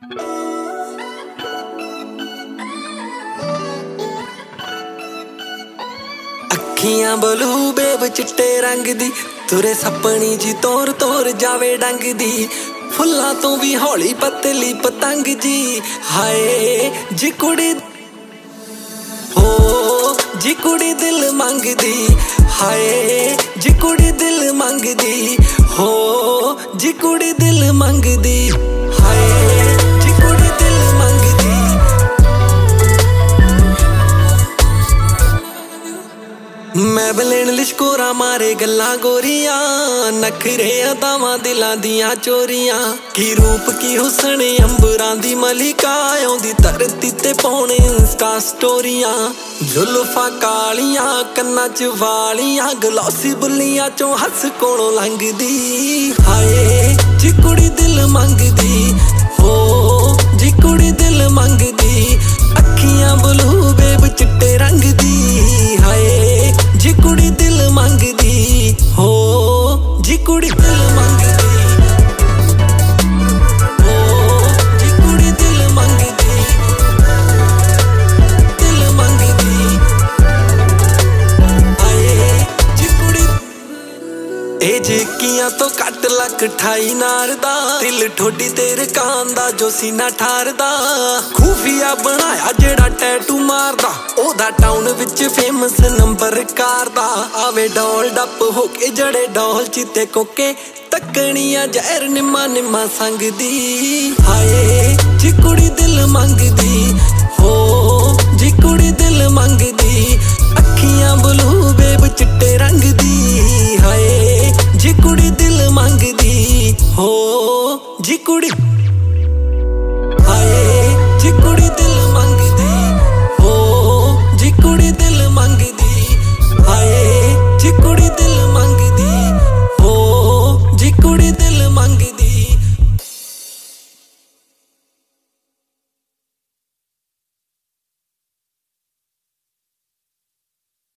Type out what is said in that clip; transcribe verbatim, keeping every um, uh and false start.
ਅੱਖੀਆਂ blue babe ਚਿੱਟੇ ਰੰਗ ਦੀ, ਤੁਰੇ ਸੱਪਣੀ ਜੀ ਤੋਰ ਤੋਰ ਜਾਵੇ ਡੰਗ ਦੀ। ਫੁੱਲਾਂ ਤੋਂ ਵੀ ਹੌਲੀ ਪਤਲੀ ਪਤੰਗ ਜੀ, ਹਾਏ ਜੀ ਕੁੜੀ ਹੋ ਜੀ ਕੁੜੀ ਦਿਲ ਮੰਗਦੀ, ਹਾਏ ਜੀ ਕੁੜੀ ਦਿਲ ਮੰਗਦੀ, ਹੋ ਜੀ ਕੁੜੀ ਦਿਲ ਮੰਗਦੀ, ਹਾਏ ਜੀ ਕੁੜੀ ਦਿਲ ਮੰਗਦੀ। ਮੈਂ ਬਲੇਨ ਲਿਸ਼ਕੋਰਾ ਮਾਰੇ ਗੱਲਾਂ ਗੋਰੀਆਂ, ਨਖਰੇ ਅਦਾਵਾਂ ਦਿਲਾਂ ਦੀਆਂ ਚੋਰੀਆਂ। ਕੀ ਰੂਪ ਕੀ ਹੁਸਨ ਅੰਬਰਾਂ ਦੀ ਮਲਿਕਾ, ਆਉਂਦੀ ਧਰਤੀ ਤੇ ਪਾਉਣ ਇੰਸਟਾ ਸਟੋਰੀਆਂ। ਜ਼ੁਲਫਾਂ ਕਾਲੀਆਂ ਕੰਨਾਂ ਚ ਵਾਲੀਆਂ, ਗਲੋਸੀ ਬੁੱਲੀਆਂ ਚੋਂ ਹੱਸ ਕੋਲੋਂ ਲੰਘਦੀ, ਹਾਏ ਜੀ ਕੁੜੀ ਦਿਲ ਮੰਗਦੀ, ਹੋ ਜੀ ਕੁੜੀ ਦਿਲ ਮੰਗਦੀ। ਅੱਖੀਆਂ ਬਲੂ ਬੇਬ ਚਿੱਟੇ ਰੰਗ ਦੀ, ਹਾਏ ਜੀ ਕੁੜੀ ਦਿਲ ਮੰਗਦੀ, ਹੋ ਜੀ ਕੁੜੀ ਦਿਲ ਮੰਗਦੀ, ਹੋ ਜੀ ਕੁੜੀ ਦਿਲ ਮੰਗਦੀ, ਦਿਲ ਮੰਗਦੀ, ਹਾਏ ਜੀ ਕੁੜੀ। ਇਹ ਜੇਕੀਆਂ ਤੋਂ ਕੱਟ ਲੱਖ ਠਾਈ ਨਾਰ ਦਾ, ਦਿਲ ਠੋਡੀ ਤੇਰੇ ਕਾਂ ਦਾ ਜੋ ਸੀਨਾ ਠਾਰਦਾ। ਖੂਫੀਆ ਬਣਾਇਆ ਜਿਹੜਾ ਟੈਟੂ ਮਾਰਦਾ, ਉਹਦਾ ਟਾਊਨ ਵਿੱਚ ਫੇਮਸ ਨੰਬਰ ਕਾਰ ਦਾ। ਆਵੇ ਡੋਲ ਡੱਪ ਹੋ ਕੇ ਜੜੇ ਡੋਲ ਚੀਤੇ ਕੋਕੇ, ਤੱਕਣੀਆਂ ਜ਼ਹਿਰ ਨਿੰਮਾ ਨਿੰਮਾ ਸੰਗਦੀ, ਹਾਏ ਜੀ ਕੁੜੀ ਦਿਲ ਮੰਗਦੀ, ਹੋ ਜੀ ਕੁੜੀ ਦਿਲ ਮੰਗਦੀ। ਅੱਖੀਆਂ ਬਲੂ ਬੇਬ ਚਿੱਟੇ ਰੰਗ ਦੀ, ਹਾਏ ਜੀ ਕੁੜੀ ਦਿਲ ਮੰਗਦੀ, ਹੋ ਜੀ ਕੁੜੀ, ਹਾਏ ਜੀ ਕੁੜੀ ਦਿਲ